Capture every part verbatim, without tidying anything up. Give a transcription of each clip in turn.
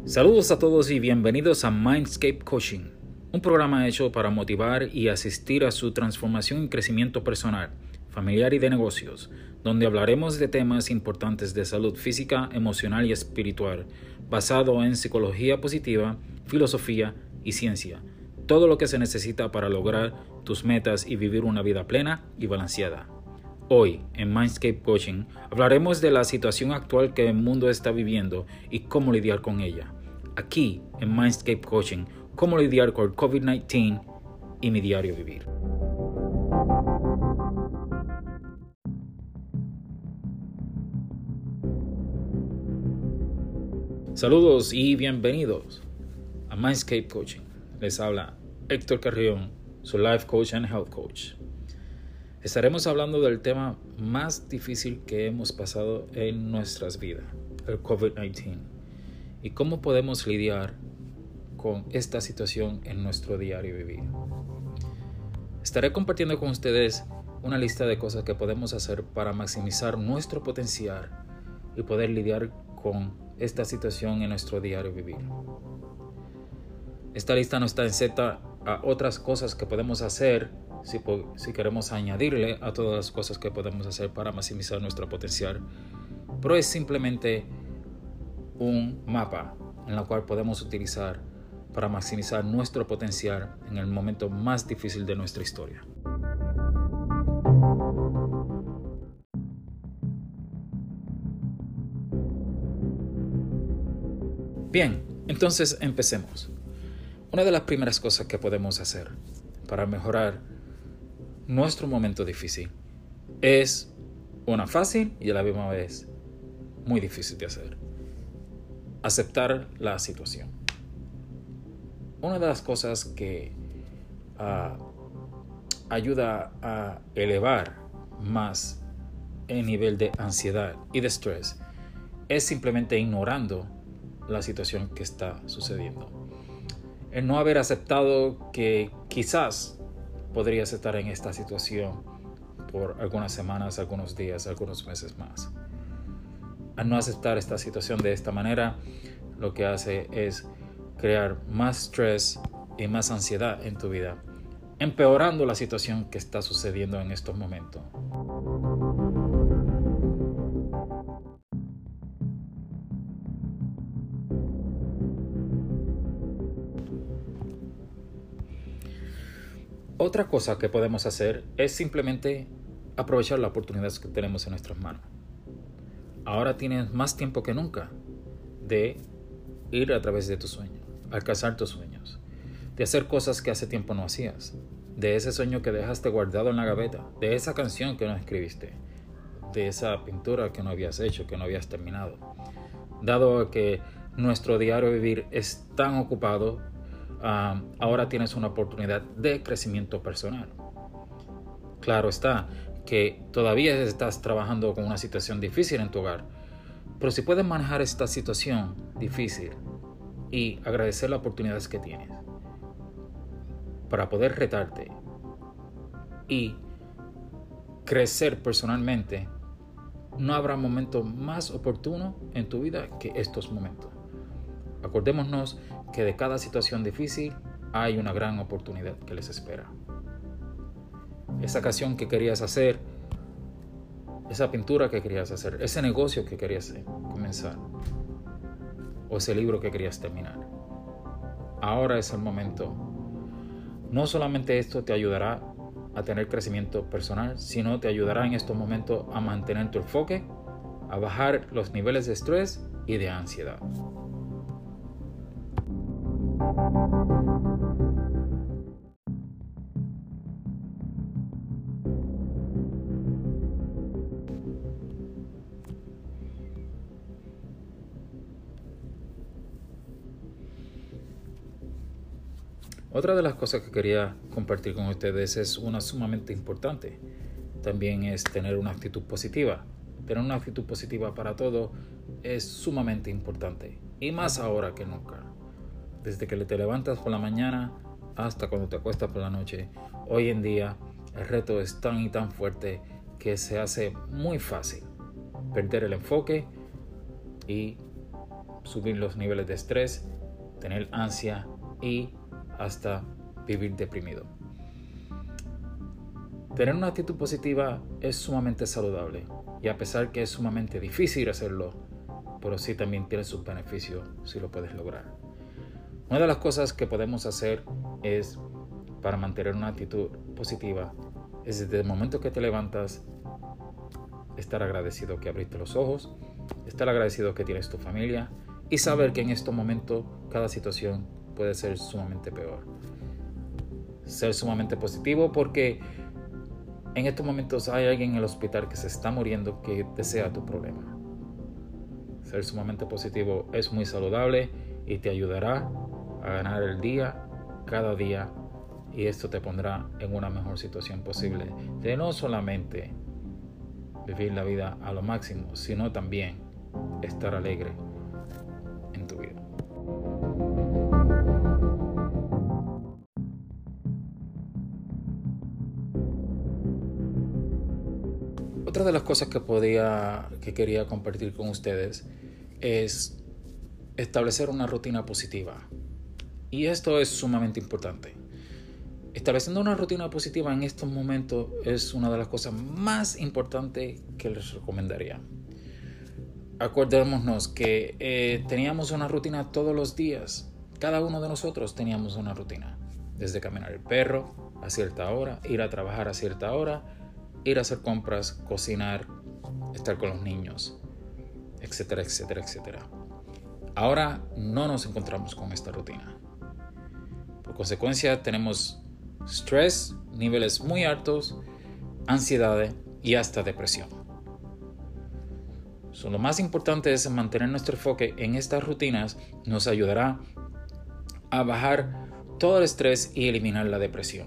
Saludos a todos y bienvenidos a Mindscape Coaching, un programa hecho para motivar y asistir a su transformación y crecimiento personal, familiar y de negocios, donde hablaremos de temas importantes de salud física, emocional y espiritual, basado en psicología positiva, filosofía y ciencia, todo lo que se necesita para lograr tus metas y vivir una vida plena y balanceada. Hoy, en Mindscape Coaching, hablaremos de la situación actual que el mundo está viviendo y cómo lidiar con ella. Aquí, en Mindscape Coaching, cómo lidiar con el COVID diecinueve y mi diario vivir. Saludos y bienvenidos a Mindscape Coaching. Les habla Héctor Carrión, su Life Coach and Health Coach. Estaremos hablando del tema más difícil que hemos pasado en nuestras vidas, el COVID diecinueve, y cómo podemos lidiar con esta situación en nuestro diario vivir. Estaré compartiendo con ustedes una lista de cosas que podemos hacer para maximizar nuestro potencial y poder lidiar con esta situación en nuestro diario vivir. Esta lista no está exenta a otras cosas que podemos hacer si, si queremos añadirle a todas las cosas que podemos hacer para maximizar nuestro potencial, pero es simplemente un mapa en el cual podemos utilizar para maximizar nuestro potencial en el momento más difícil de nuestra historia. Bien, entonces empecemos. Una de las primeras cosas que podemos hacer para mejorar nuestro momento difícil es una fácil y a la misma vez muy difícil de hacer. Aceptar la situación. Una de las cosas que uh, ayuda a elevar más el nivel de ansiedad y de estrés es simplemente ignorando la situación que está sucediendo. El no haber aceptado que quizás podrías estar en esta situación por algunas semanas, algunos días, algunos meses más. Al no aceptar esta situación de esta manera, lo que hace es crear más estrés y más ansiedad en tu vida, empeorando la situación que está sucediendo en estos momentos. Otra cosa que podemos hacer es simplemente aprovechar las oportunidades que tenemos en nuestras manos. Ahora tienes más tiempo que nunca de ir a través de tus sueños, alcanzar tus sueños, de hacer cosas que hace tiempo no hacías, de ese sueño que dejaste guardado en la gaveta, de esa canción que no escribiste, de esa pintura que no habías hecho, que no habías terminado. Dado que nuestro diario vivir es tan ocupado, um, ahora tienes una oportunidad de crecimiento personal. Claro está que todavía estás trabajando con una situación difícil en tu hogar, pero si puedes manejar esta situación difícil y agradecer las oportunidades que tienes para poder retarte y crecer personalmente, no habrá momento más oportuno en tu vida que estos momentos. Acordémonos que de cada situación difícil hay una gran oportunidad que les espera. Esa canción que querías hacer, esa pintura que querías hacer, ese negocio que querías comenzar, o ese libro que querías terminar. Ahora es el momento. No solamente esto te ayudará a tener crecimiento personal, sino te ayudará en estos momentos a mantener tu enfoque, a bajar los niveles de estrés y de ansiedad. Otra de las cosas que quería compartir con ustedes es una sumamente importante. También es tener una actitud positiva. Tener una actitud positiva para todo es sumamente importante. Y más ahora que nunca. Desde que te levantas por la mañana hasta cuando te acuestas por la noche. Hoy en día el reto es tan y tan fuerte que se hace muy fácil perder el enfoque y subir los niveles de estrés, tener ansia y hasta vivir deprimido. Tener una actitud positiva es sumamente saludable y a pesar que es sumamente difícil hacerlo, pero sí también tiene sus beneficios si lo puedes lograr. Una de las cosas que podemos hacer es, para mantener una actitud positiva, es desde el momento que te levantas, estar agradecido que abriste los ojos, estar agradecido que tienes tu familia y saber que en estos momentos cada situación puede ser sumamente peor. Ser sumamente positivo porque en estos momentos hay alguien en el hospital que se está muriendo que desea tu problema. Ser sumamente positivo es muy saludable y te ayudará a ganar el día cada día, y esto te pondrá en una mejor situación posible de no solamente vivir la vida a lo máximo, sino también estar alegre en tu vida. Otra de las cosas que podía, que quería compartir con ustedes es establecer una rutina positiva. Y esto es sumamente importante. Estableciendo una rutina positiva en estos momentos es una de las cosas más importantes que les recomendaría. Acordémonos que eh, teníamos una rutina todos los días. Cada uno de nosotros teníamos una rutina. Desde caminar el perro a cierta hora, ir a trabajar a cierta hora, ir a hacer compras, cocinar, estar con los niños, etcétera, etcétera, etcétera. Ahora no nos encontramos con esta rutina. Por consecuencia, tenemos estrés, niveles muy altos, ansiedad y hasta depresión. So, lo más importante es mantener nuestro enfoque en estas rutinas. Nos ayudará a bajar todo el estrés y eliminar la depresión.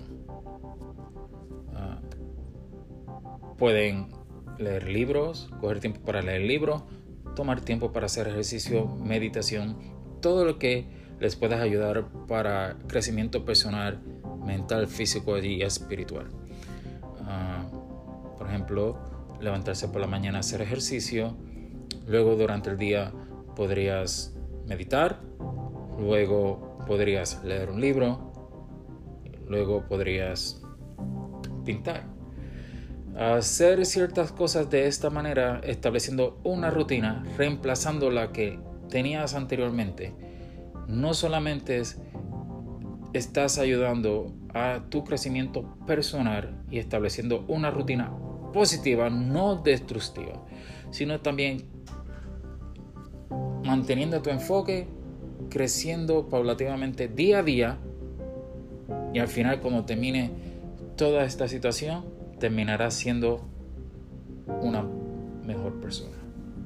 Uh, pueden leer libros, coger tiempo para leer libros, tomar tiempo para hacer ejercicio, meditación, todo lo que les pueda ayudar para crecimiento personal, mental, físico y espiritual. Uh, por ejemplo, levantarse por la mañana a hacer ejercicio, luego durante el día podrías meditar, luego podrías leer un libro, luego podrías pintar. Hacer ciertas cosas de esta manera, estableciendo una rutina, reemplazando la que tenías anteriormente, no solamente es, estás ayudando a tu crecimiento personal y estableciendo una rutina positiva, no destructiva, sino también manteniendo tu enfoque, creciendo paulatinamente día a día, y al final, cuando termine toda esta situación, terminarás siendo una mejor persona.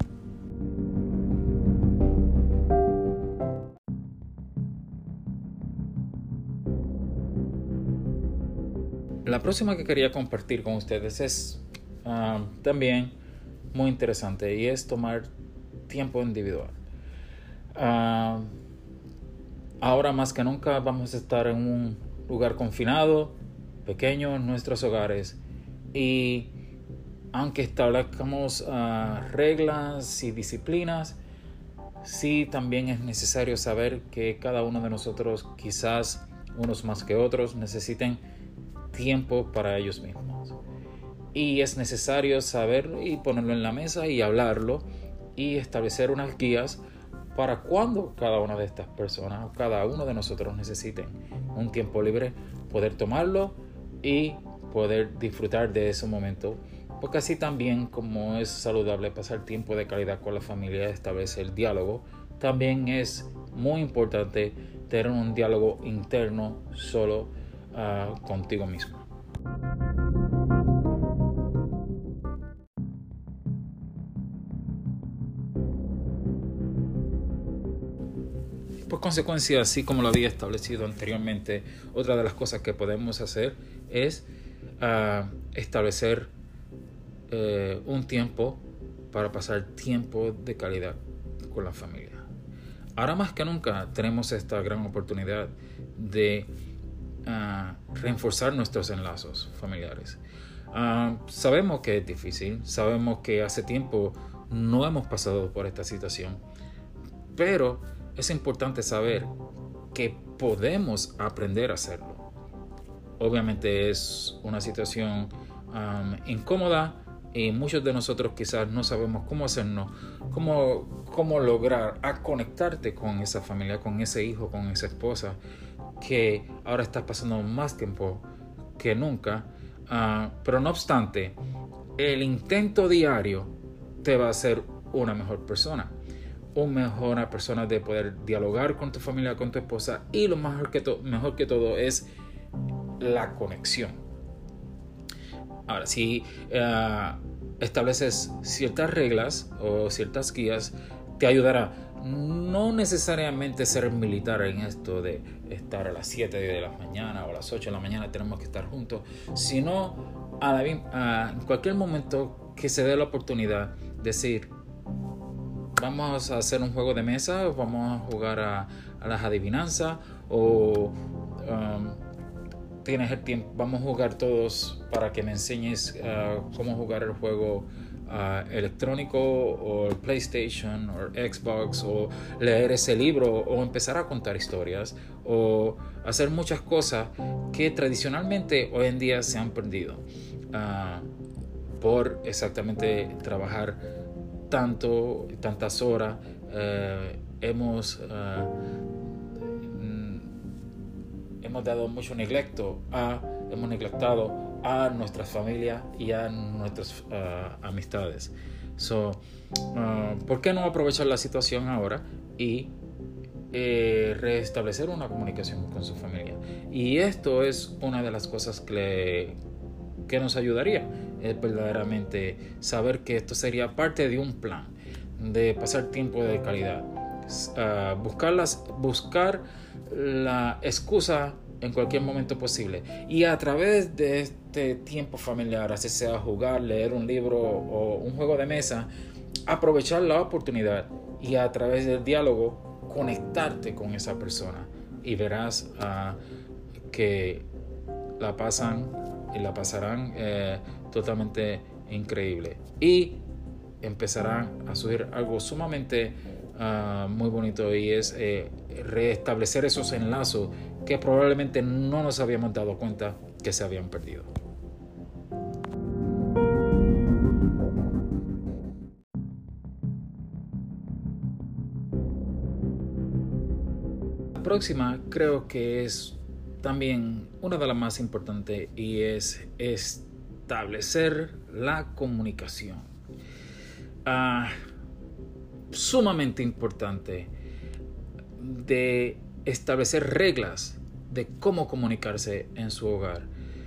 La próxima que quería compartir con ustedes es uh, también muy interesante, y es tomar tiempo individual. Uh, ahora más que nunca vamos a estar en un lugar confinado, pequeño, en nuestros hogares, y aunque establezcamos uh, reglas y disciplinas, sí también es necesario saber que cada uno de nosotros, quizás unos más que otros, necesiten tiempo para ellos mismos, y es necesario saber y ponerlo en la mesa y hablarlo y establecer unas guías para cuando cada una de estas personas o cada uno de nosotros necesiten un tiempo libre, poder tomarlo y poder disfrutar de ese momento, porque así también, como es saludable pasar tiempo de calidad con la familia, establecer diálogo, también es muy importante tener un diálogo interno solo uh, contigo mismo. Por consecuencia, así como lo había establecido anteriormente, otra de las cosas que podemos hacer es uh, establecer uh, un tiempo para pasar tiempo de calidad con la familia. Ahora más que nunca tenemos esta gran oportunidad de uh, reforzar nuestros enlazos familiares. Uh, sabemos que es difícil, sabemos que hace tiempo no hemos pasado por esta situación, pero es importante saber que podemos aprender a hacerlo. Obviamente es una situación um, incómoda y muchos de nosotros quizás no sabemos cómo hacernos, cómo, cómo lograr a conectarte con esa familia, con ese hijo, con esa esposa que ahora estás pasando más tiempo que nunca. Uh, pero no obstante, el intento diario te va a hacer una mejor persona. Una mejor persona de poder dialogar con tu familia, con tu esposa, y lo mejor que, to- mejor que todo es la conexión. Ahora, si uh, estableces ciertas reglas o ciertas guías, te ayudará. No necesariamente ser militar en esto de estar a las siete de la mañana o a las ocho de la mañana tenemos que estar juntos, sino a la, a, en cualquier momento que se dé la oportunidad, decir, vamos a hacer un juego de mesa, vamos a jugar a, a las adivinanzas, o um, tienes el tiempo, vamos a jugar todos para que me enseñes uh, cómo jugar el juego uh, electrónico o el PlayStation o Xbox, o leer ese libro, o empezar a contar historias, o hacer muchas cosas que tradicionalmente hoy en día se han perdido uh, por exactamente trabajar tanto, tantas horas. Uh, hemos uh, hemos dado mucho neglecto a, hemos neglectado a nuestras familias y a nuestras uh, amistades. So, uh, ¿por qué no aprovechar la situación ahora y eh, restablecer una comunicación con su familia? Y esto es una de las cosas que, que nos ayudaría, es verdaderamente saber que esto sería parte de un plan de pasar tiempo de calidad. Uh, buscar, las, buscar la excusa en cualquier momento posible, y a través de este tiempo familiar, así sea jugar, leer un libro o un juego de mesa, aprovechar la oportunidad y a través del diálogo conectarte con esa persona, y verás uh, que la pasan y la pasarán eh, totalmente increíble, y empezarán a surgir algo sumamente uh, muy bonito, y es eh, restablecer esos enlazos que probablemente no nos habíamos dado cuenta que se habían perdido. La próxima creo que es también una de las más importantes, y es establecer la comunicación. Uh, sumamente importante de establecer reglas de cómo comunicarse en su hogar.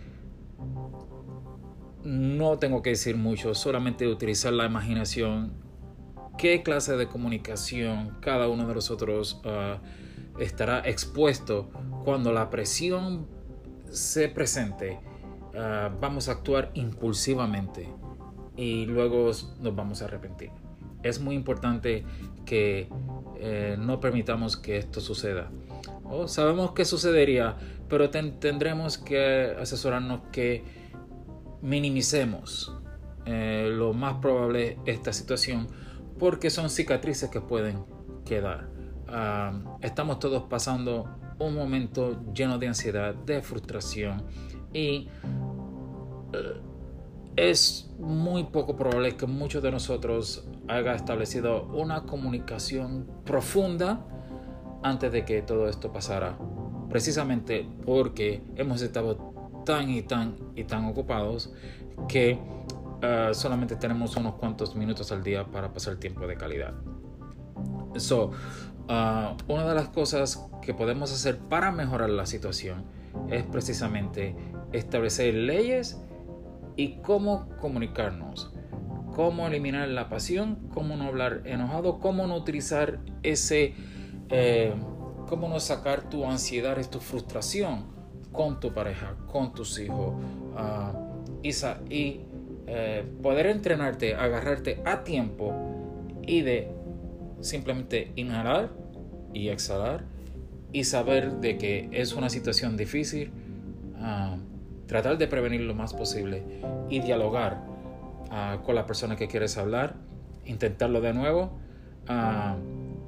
No tengo que decir mucho, solamente utilizar la imaginación. ¿Qué clase de comunicación cada uno de nosotros uh, estará expuesto cuando la presión se presente? Uh, vamos a actuar impulsivamente y luego nos vamos a arrepentir. Es muy importante que eh, no permitamos que esto suceda. Oh, sabemos que sucedería, pero ten, tendremos que asesorarnos que minimicemos eh, lo más probable esta situación, porque son cicatrices que pueden quedar. Uh, estamos todos pasando un momento lleno de ansiedad, de frustración, y uh, es muy poco probable que muchos de nosotros haya establecido una comunicación profunda antes de que todo esto pasara, precisamente porque hemos estado tan y tan y tan ocupados que uh, solamente tenemos unos cuantos minutos al día para pasar tiempo de calidad. So, uh, una de las cosas que podemos hacer para mejorar la situación es precisamente establecer leyes y cómo comunicarnos, cómo eliminar la pasión, cómo no hablar enojado, cómo no utilizar ese, eh, cómo no sacar tu ansiedad, tu frustración con tu pareja, con tus hijos, uh, y, y eh, poder entrenarte, agarrarte a tiempo y de simplemente inhalar y exhalar y saber de que es una situación difícil, uh, tratar de prevenir lo más posible y dialogar uh, con la persona que quieres hablar, intentarlo de nuevo, uh,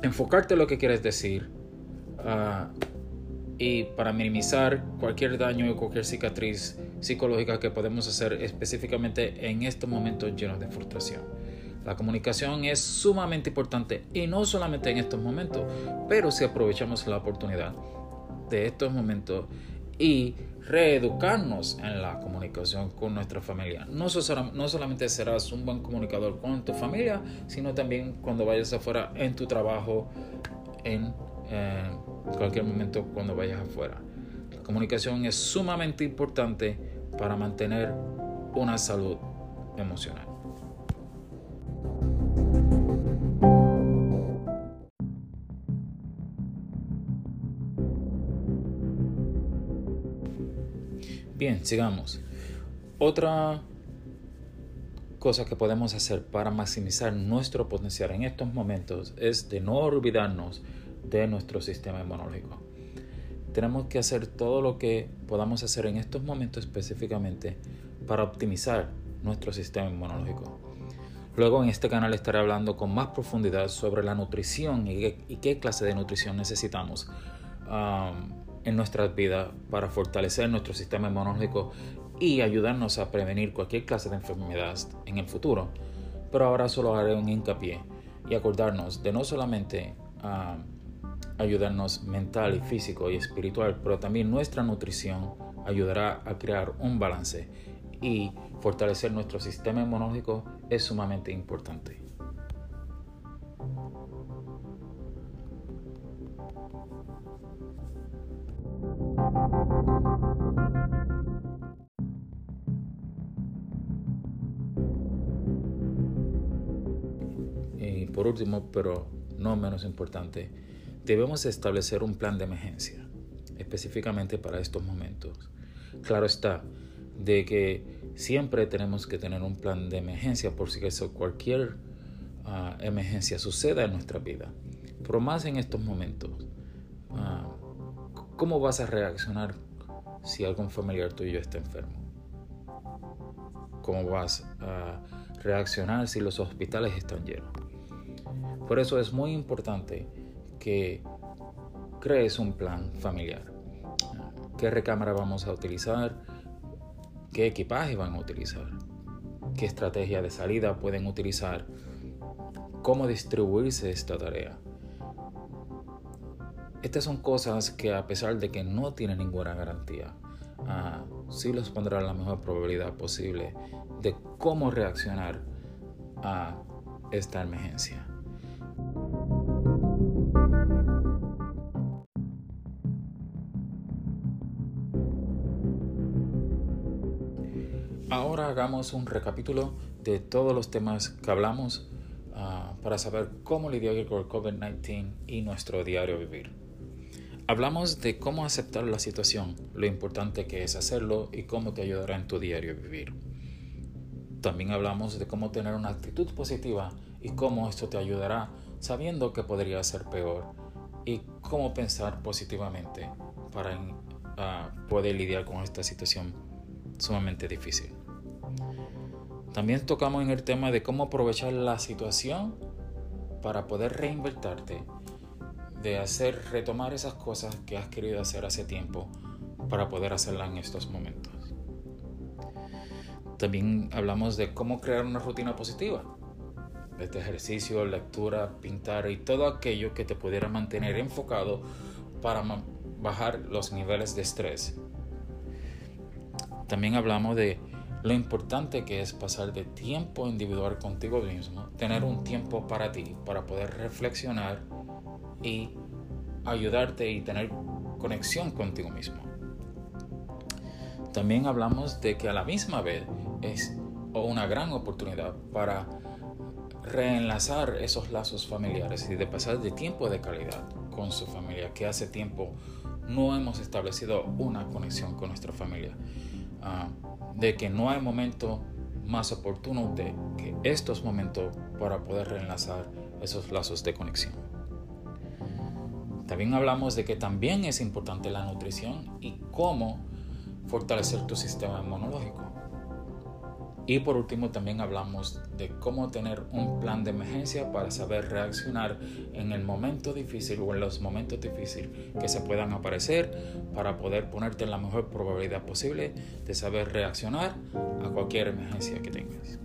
enfocarte en lo que quieres decir uh, y para minimizar cualquier daño o cualquier cicatriz psicológica que podemos hacer específicamente en estos momentos llenos de frustración. La comunicación es sumamente importante y no solamente en estos momentos, pero si aprovechamos la oportunidad de estos momentos y reeducarnos en la comunicación con nuestra familia. No, so- no solamente serás un buen comunicador con tu familia, sino también cuando vayas afuera en tu trabajo, en eh, cualquier momento cuando vayas afuera. La comunicación es sumamente importante para mantener una salud emocional. Bien, sigamos. Otra cosa que podemos hacer para maximizar nuestro potencial en estos momentos es de no olvidarnos de nuestro sistema inmunológico. Tenemos que hacer todo lo que podamos hacer en estos momentos específicamente para optimizar nuestro sistema inmunológico. Luego en este canal estaré hablando con más profundidad sobre la nutrición y qué, y qué clase de nutrición necesitamos um, en nuestras vidas para fortalecer nuestro sistema inmunológico y ayudarnos a prevenir cualquier clase de enfermedad en el futuro. Pero ahora solo haré un hincapié y acordarnos de no solamente uh, ayudarnos mental y físico y espiritual, pero también nuestra nutrición ayudará a crear un balance y fortalecer nuestro sistema inmunológico es sumamente importante. Y por último, pero no menos importante, debemos establecer un plan de emergencia, específicamente para estos momentos. Claro está, de que siempre tenemos que tener un plan de emergencia por si eso, cualquier uh, emergencia suceda en nuestra vida. Pero más en estos momentos, uh, ¿cómo vas a reaccionar si algún familiar tuyo está enfermo? ¿Cómo vas a reaccionar si los hospitales están llenos? Por eso es muy importante que crees un plan familiar. ¿Qué recámara vamos a utilizar? ¿Qué equipaje van a utilizar? ¿Qué estrategia de salida pueden utilizar? ¿Cómo distribuirse esta tarea? Estas son cosas que, a pesar de que no tienen ninguna garantía, uh, sí los pondrán la mejor probabilidad posible de cómo reaccionar a esta emergencia. Ahora hagamos un recapítulo de todos los temas que hablamos uh, para saber cómo lidiar con el COVID diecinueve y nuestro diario vivir. Hablamos de cómo aceptar la situación, lo importante que es hacerlo y cómo te ayudará en tu diario vivir. También hablamos de cómo tener una actitud positiva y cómo esto te ayudará sabiendo que podría ser peor y cómo pensar positivamente para uh, poder lidiar con esta situación sumamente difícil. También tocamos en el tema de cómo aprovechar la situación para poder reinvertirte, de hacer, retomar esas cosas que has querido hacer hace tiempo para poder hacerlas en estos momentos. También hablamos de cómo crear una rutina positiva, desde ejercicio, lectura, pintar y todo aquello que te pudiera mantener enfocado para bajar los niveles de estrés. También hablamos de lo importante que es pasar de tiempo individual contigo mismo, tener un tiempo para ti, para poder reflexionar y ayudarte y tener conexión contigo mismo. También hablamos de que a la misma vez es una gran oportunidad para reenlazar esos lazos familiares y de pasar de tiempo de calidad con su familia, que hace tiempo no hemos establecido una conexión con nuestra familia. Uh, de que no hay momento más oportuno de que estos momentos para poder reenlazar esos lazos de conexión. También hablamos de que también es importante la nutrición y cómo fortalecer tu sistema inmunológico. Y por último también hablamos de cómo tener un plan de emergencia para saber reaccionar en el momento difícil o en los momentos difíciles que se puedan aparecer, para poder ponerte en la mejor probabilidad posible de saber reaccionar a cualquier emergencia que tengas.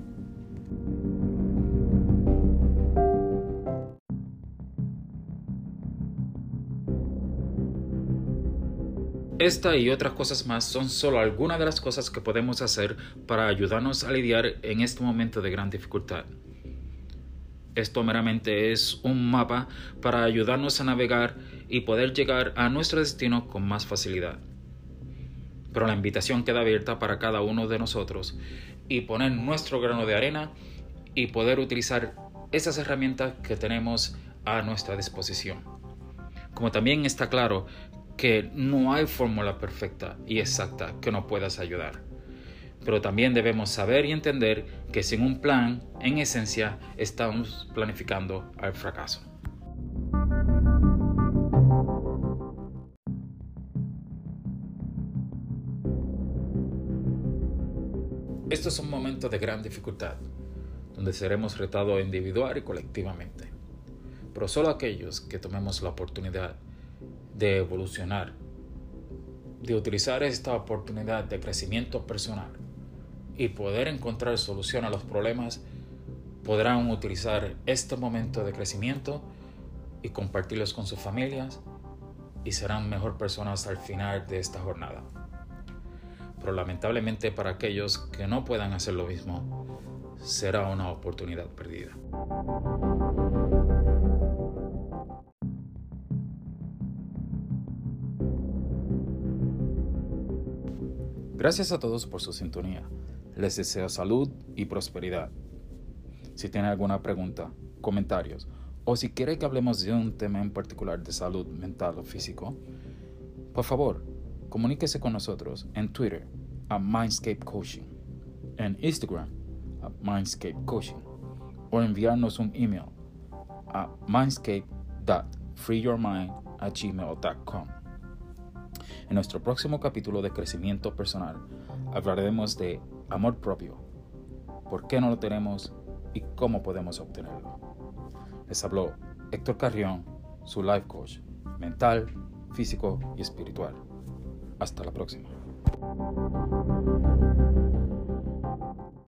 Esta y otras cosas más son solo algunas de las cosas que podemos hacer para ayudarnos a lidiar en este momento de gran dificultad. Esto meramente es un mapa para ayudarnos a navegar y poder llegar a nuestro destino con más facilidad. Pero la invitación queda abierta para cada uno de nosotros y poner nuestro grano de arena y poder utilizar esas herramientas que tenemos a nuestra disposición. Como también está claro que no hay fórmula perfecta y exacta que nos pueda ayudar. Pero también debemos saber y entender que sin un plan, en esencia, estamos planificando al fracaso. Estos son momentos de gran dificultad, donde seremos retados individual y colectivamente. Pero solo aquellos que tomemos la oportunidad de evolucionar, de utilizar esta oportunidad de crecimiento personal y poder encontrar solución a los problemas, podrán utilizar este momento de crecimiento y compartirlos con sus familias y serán mejor personas al final de esta jornada. Pero lamentablemente para aquellos que no puedan hacer lo mismo, será una oportunidad perdida. Gracias a todos por su sintonía. Les deseo salud y prosperidad. Si tienen alguna pregunta, comentarios o si quiere que hablemos de un tema en particular de salud mental o físico, por favor, comuníquese con nosotros en Twitter a Mindscape Coaching, en Instagram a Mindscape Coaching o enviarnos un email a mindscape dot free your mind at gmail dot com. En nuestro próximo capítulo de crecimiento personal hablaremos de amor propio, por qué no lo tenemos y cómo podemos obtenerlo. Les habló Héctor Carrión, su life coach mental, físico y espiritual. Hasta la próxima.